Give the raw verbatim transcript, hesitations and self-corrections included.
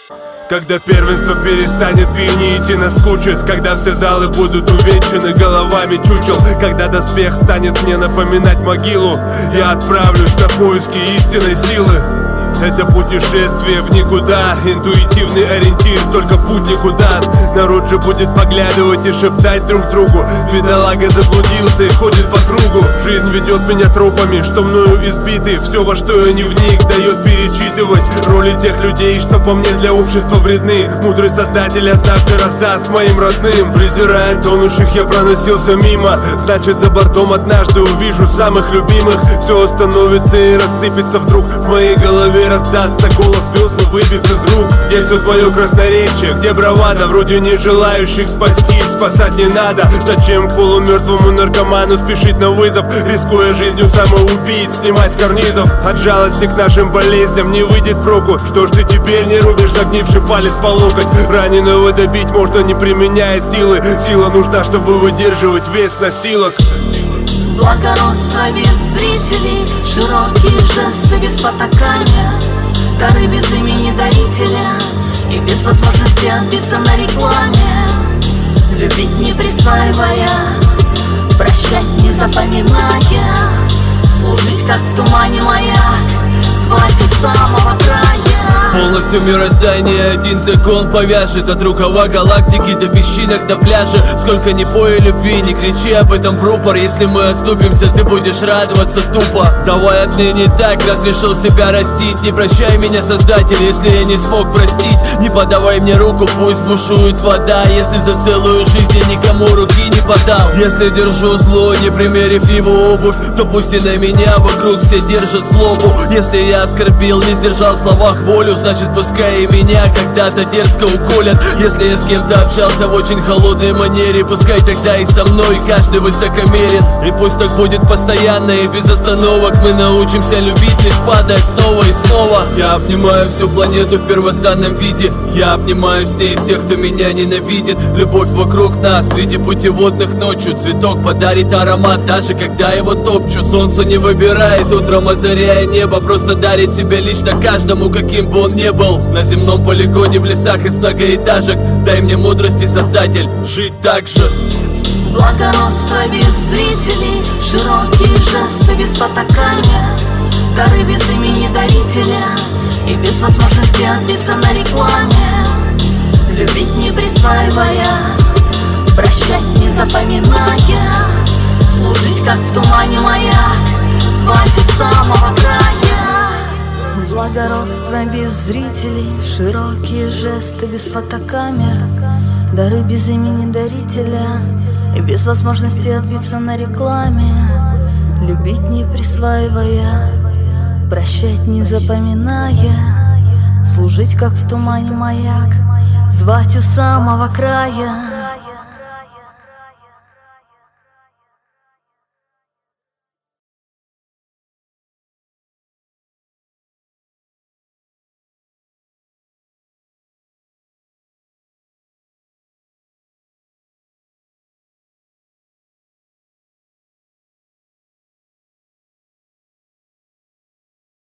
Когда первенство перестанет пьянить и наскучит, когда все залы будут увенчаны головами чучел, когда доспех станет мне напоминать могилу, я отправлюсь на поиски истинной силы. Это путешествие в никуда, интуитивный ориентир, только путь никуда. Народ же будет поглядывать и шептать друг другу: бедолага заблудился и ходит по кругу. Жизнь ведет меня тропами, что мною избиты. Все, во что я не вник, дает перечитывать роли тех людей, что по мне для общества вредны. Мудрый создатель однажды раздаст моим родным. Презирая тонущих, я проносился мимо, значит за бортом однажды увижу самых любимых. Все остановится и рассыпется вдруг. В моей голове раздастся голос весла, выбив из рук. Где все твое красноречие, где бравада, вроде не желающих спасти, спасать не надо. Зачем к полумертвому наркоману спешить на вызов, рискуя жизнью самоубийц, снимать с карнизов? От жалости к нашим болезням не выйдет проку. Что ж ты теперь не рубишь загнивший палец по локоть? Раненого добить можно, не применяя силы. Сила нужна, чтобы выдерживать вес носилок. Благородство без зрителей, широкие жесты без фотокамер, дары без имени дарителя и без возможности отбиться на рекламе. Любить не присваивая, прощать не запоминая, служить как в тумане маяк, звать у самого края. Полностью мироздание один закон повяжет, от рукава галактики до песчинок на пляже. Сколько ни пой любви, не кричи об этом в рупор. Если мы оступимся, ты будешь радоваться тупо. Давай отныне так, разрешил себя растить. Не прощай меня, Создатель, если я не смог простить. Не подавай мне руку, пусть бушует вода, если за целую жизнь я никому руки не подал. Если держу зло, не примерив его обувь, то пусть и на меня вокруг все держат злобу. Если я оскорбил, не сдержал в словах волю, значит пускай и меня когда-то дерзко уколят. Если я с кем-то общался в очень холодной манере, пускай тогда и со мной каждый высокомерен. И пусть так будет постоянно и без остановок. Мы научимся любить, лишь падая снова и снова. Я обнимаю всю планету в первозданном виде. Я обнимаю с ней всех, кто меня ненавидит. Любовь вокруг нас в виде путеводных ночью. Цветок подарит аромат, даже когда его топчу. Солнце не выбирает утром, озаряя небо, просто дарит себя лично каждому, каким бы он не был. На земном полигоне в лесах из многоэтажек. Дай мне мудрости, Создатель, жить так же. Благородство без зрителей, широкие жесты без фотокамер, дары без имени дарителя и без возможности отбиться на рекламе. Любить не присваивая, прощать не запоминая, служить как в тумане маяк, звать у самого края. Благородство без зрителей, широкие жесты без фотокамер, дары без имени дарителя и без возможности отбиться на рекламе. Любить не присваивая, прощать не запоминая, служить как в тумане маяк, звать у самого края.